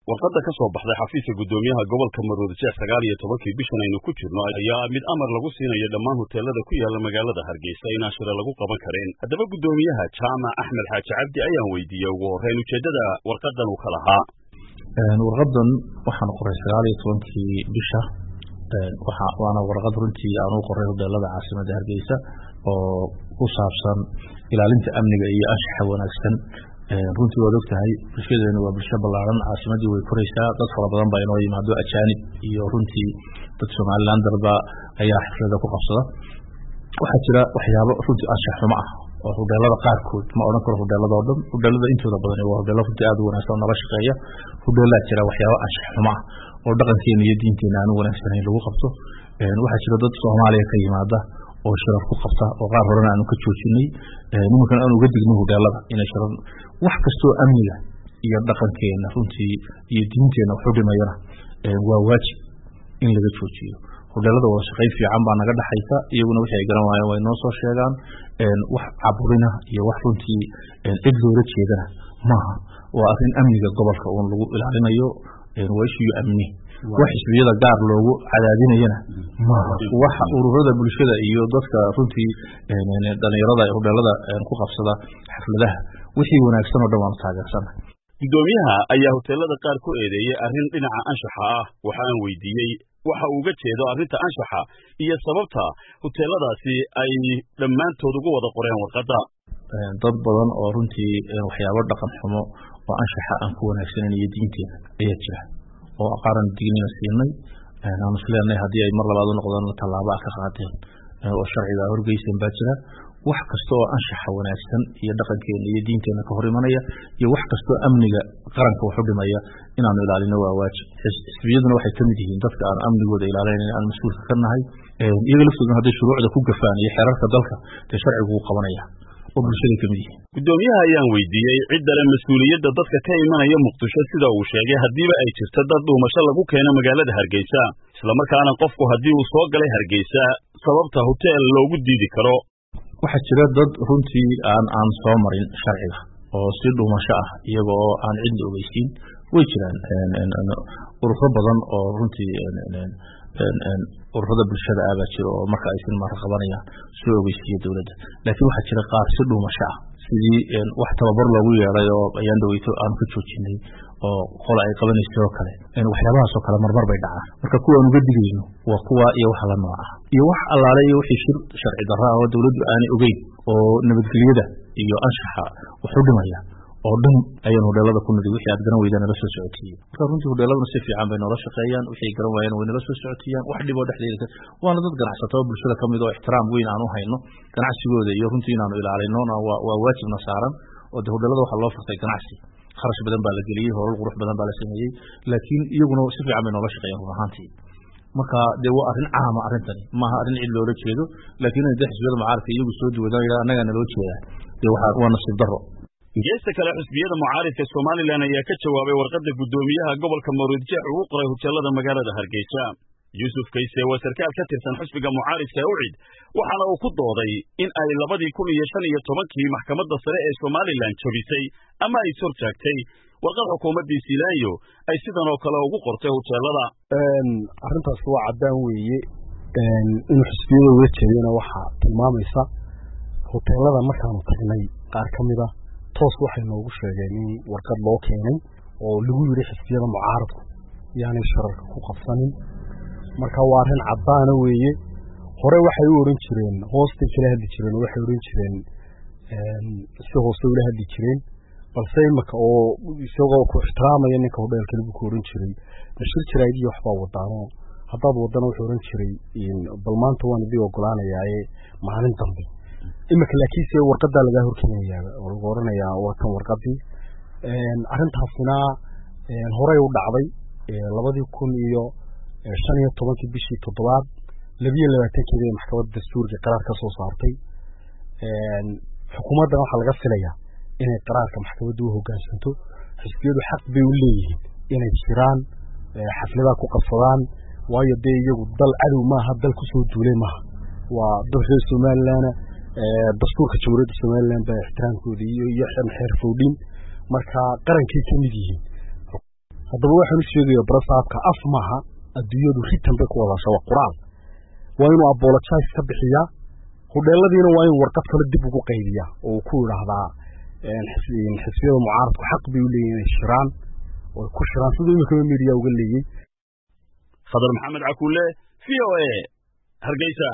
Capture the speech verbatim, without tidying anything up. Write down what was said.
warqadda ka soo baxday xafiiska gudoomiyaha gobolka Maroodijeex sagaal iyo tobankii bishan aynu ku jirno ayaa mid amar lagu siinayo dhammaan hoteelada ku yaala magaalada Hargeysa in ashara lagu qaban kareen. Haddaba gudoomiyaha Jaamac Axmed Xaaji Cabdi ayaan weydiiyay ugu horreyn ujeedada warqaddan uu kala lahaa. Een warqaddan waxaan qoray sagaal iyo tobankii bisha een waxa waana warqad runtii aan u qoray hoteelada caasimadda Hargeysa oo ku saabsan ilaalinta amniga iyo anshaxa wanaagsan. runtii waad ogtahay bulshadeena waa bulsho ballaaran caasimadii way koraysaa dad fara badan baa inoo yimaado ajaanib iyo runtii dad Somaliland darba ayaa xaflada ku qabsada waxaa jira waxyaabo runtii anshax xumo ah oo hoteelada qaarkood ma oran karo hoteelada oo dhan hoteelada intooda badan waa hoteelada runtii aad u wanaagsan nala shaqeeya hoteelada jira waxyaabo anshax xumo ah oo dhaqankeena iyo diinteena aan wanaagsanayn lagu qabto waxaa jira dad Soomaaliya ka yimaada oo shirar ku qabta oo qaar horena aanu ka joojinay nimankan aanu uga digno hoteelada inay shirar wax kasto amniga iyo dhaqankeena runtii iyo diinteena wax u dhimayana waa waajib in laga joojiyo hoteelada waa shaqay fiican baa naga dhaxaysa iyaguna wixii ay garan waayeen way noo soo sheegaan wax caburina iyo wax runtii cid loola jeedana maaha waa arrin amniga gobolka oo lagu ilaalinayo waa ishiyo amni wax isbiyada gaar loogu cadaadinayana maaha wax ururada bulshada iyo dadka runtii dhalinyarada ee hoteelada ku qabsada xafladaha wixii wanaagsan oo dhan taageersan. Gudoomiyaha ayaa hoteelada qaar ku eedeeyay arrin dhinaca anshaxa ah waxaan weydiiyay waxa uu uga jeedo arrinta anshaxa iyo sababta hoteeladaasi ay dhammaantood ugu wada qoreen warqadda. dad badan oo runtii waxyaabo dhaqan xumo oo anshaxa aan ku wanaagsaneyn iyo diinteena ayaa jira oo aqaaran diinina siinay aan isleenahay hadii ay mar labaad u noqdaan tallaabo ka qaadeen oo sharciga horgeysan baa jira wax kasto oo anshaxa wanaagsan iyo dhaqankeena iyo diinteena ka hor imanaya iyo wax kasto amniga qaranka wax u dhimaya inaan ilaalino waa waajib xisbiyaduna waxay kamid yihiin dadka aan amnigooda ilaalinayna aan mas'uulka ka nahay iyaga laftooda hadday shuruucda ku gafaan iyo xeerarka dalka ee sharcigu uu qabanaya oo bulshada kamid yihiin. Gudoomiyaha ayaan weydiiyay cidda leh mas'uuliyadda dadka ka imanaya Muqdisho sida uu sheegay hadiiba ay jirto dad dhuumasho lagu keeno magaalada Hargeysa isla markaana qofku hadii uu soo galay Hargeysa sababta hotel loogu diidi karo. waxaa jira dad runtii aan aan soo marin sharciga oo si dhuumasho ah iyagoo aan cid ogeysiin way jiraan ururo badan oo runtii ururada bulshada ah baa jira oo marka ay sin mar qabanayaan soo ogeysiiyo dawladda laakiin waxaa jira qaar si dhuumasho ah sidii wax tababar loogu yeeray oo ayaan daweyto aan ka joojinay oo qol ay qabanayso oo kale in waxyaabahaas oo kale marmar bay dhacaan marka kuwa aan uga digayno waa kuwa iyo waxa la nooca iyo wax allaale iyo wixii shir sharci darro ah oo dawladdu aanay ogeyn oo nabadgelyada iyo anshaxa wuxuu dhimaya oo dhan ayaan hoteelada ku nidi wixii aad garan weydaan la soo socodsiiyay marka runtii hoteeladuna si fiican bay noola shaqeeyaan wixii garan waayeen way nala soo socodsiiyaan wax dhib oo dhexdeeda waana dad ganacsato bulshada kamid oo ixtiraam weyn aan u hayno ganacsigooda iyo runtii inaanu ilaalino waa waa waajibna saaran oo hoteelada waxa loo furtay ganacsi kharash badan baa la geliyay howl qurux badan baa la sameeyay laakiin iyaguna si fiican bay noola shaqeeyaan ruuxaantii marka de waa arrin caama arrintani maaha arrin cid loola jeedo laakiin ay xisbiyada mucaaradka iyagu soo duwadaan anaga naloo jeedaa de waxa waa nasiib darro. geesta kale xisbiyada mucaaradka Soomaaliland ayaa ka jawaabay warqadda gudoomiyaha gobolka Maroodijeex ugu qoray hoteelada magaalada Hargeysa. Yusuf Kayse waa sarkaal ka tirsan xisbiga mucaaradka U C I D waxaana uu ku dooday in ay labadii kun iyo shan iyo tobankii maxkamadda sare ee Soomaaliland jabisay ama ay soo taagtay warqad xukuumadda Siilaanyo ay sidan oo kale ugu qortay hoteelada. een arrintaas waa cadaan weeye een in xisbiyada uga jeedina waxa tilmaamaysa hoteelada markaan tagnay qaar kamid ah toos waxay noogu sheegeen in warqad loo keenay oo lagu yiri xisbiyada mucaaradku yaani shararka ku qabsanin marka waa arrin cadaan weeye hore waxay u oran jireen hoosta kala hadli jireen waxay oran jireen een si hoosta u hadli jireen balse imaka oo isagoo ku ixtiraamaya ninka hoteelka lagu oran jiray nashir jiraaydi waxba wadaano haddaad wadana wuxuu oran jiray in bal maanta waan idin ogolaanayaa maalin dambe imaka laakiin si warqadda laga horkeenayaa oo lagu oranayaa waa kan warqadii een arrintaasina een hore u dhacday labadii kun iyo shan iyo tobankii bishii toddobaad laba iyo labaatan-kii maxkamadda dastuurka qaraar ka soo saartay een xukuumadda waxa laga filayaa inay qaraarka maxkamaddu u hoggaansanto xisbiyadu xaq bay u leeyihiin inay jiraan xafladaha ku qabsadaan waayo dee iyagu dal cadow maaha dal ku soo duulay maaha waa dalka Soomaaliland dastuurka jamhuuriyadda Soomaaliland baa ixtiraamkooda iyo iyo xeer foodin marka qarankii kamid yihiin haddaba waxaan u sheegayaa barasaabka af maaha adduunyadu ritan bay ku wadasha waa quraal waa inuu apologize ka bixiyaa hudheeladiina waa in warqad kale dib ugu qaybiyaa oo ku yiraahdaa xisbiyada mucaaradku xaq bay u leeyihiin inay shiraan oo ku shiraan sidoo imika media uga leeyay Khadar Maxamed Cakuule V O A Hargeysa.